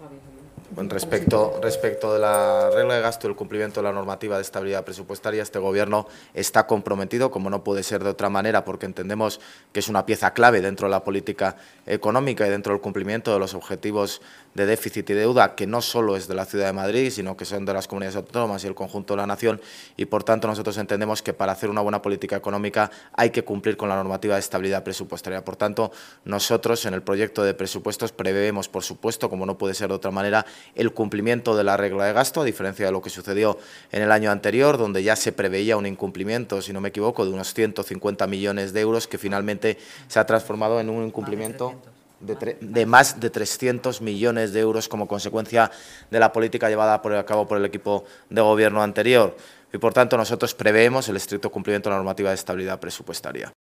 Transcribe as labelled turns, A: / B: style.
A: Respecto de la regla de gasto y el cumplimiento de la normativa de estabilidad presupuestaria, este Gobierno está comprometido, como no puede ser de otra manera, porque entendemos que es una pieza clave dentro de la política económica y dentro del cumplimiento de los objetivos de déficit y deuda, que no solo es de la Ciudad de Madrid, sino que son de las comunidades autónomas y el conjunto de la nación, y por tanto nosotros entendemos que para hacer una buena política económica hay que cumplir con la normativa de estabilidad presupuestaria. Por tanto, nosotros en el proyecto de presupuestos prevemos, por supuesto, como no puede ser de otra manera, el cumplimiento de la regla de gasto, a diferencia de lo que sucedió en el año anterior, donde ya se preveía un incumplimiento, si no me equivoco, de unos 150 millones de euros, que finalmente se ha transformado en un incumplimiento de más de 300 millones de euros como consecuencia de la política llevada a cabo por el equipo de gobierno anterior. Y, por tanto, nosotros preveemos el estricto cumplimiento de la normativa de estabilidad presupuestaria.